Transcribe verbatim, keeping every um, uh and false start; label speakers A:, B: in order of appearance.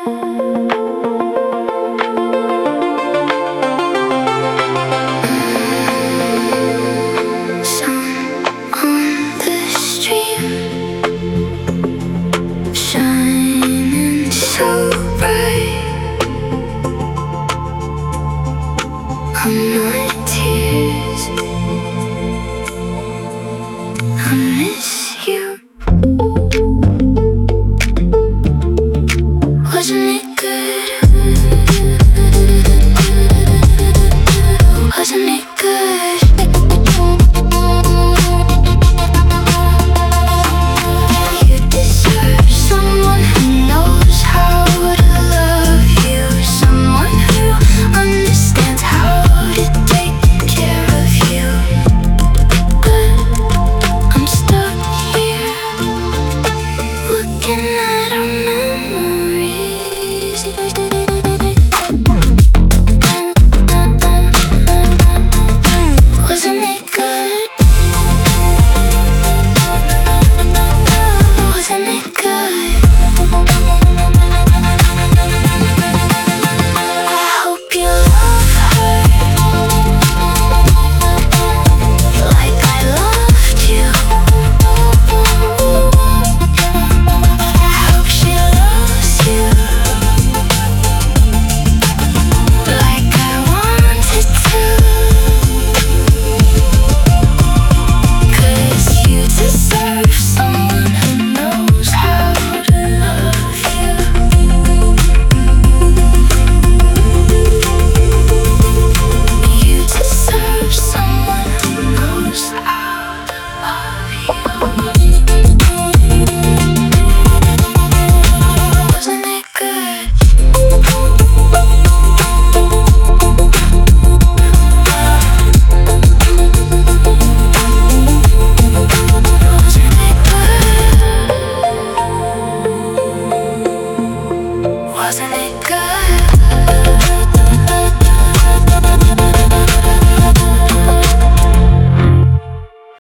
A: My tears, I miss you. Wasn't it good? Wasn't it good? You deserve someone who knows how to love you, someone who understands how to take care of you. But I'm stuck here looking at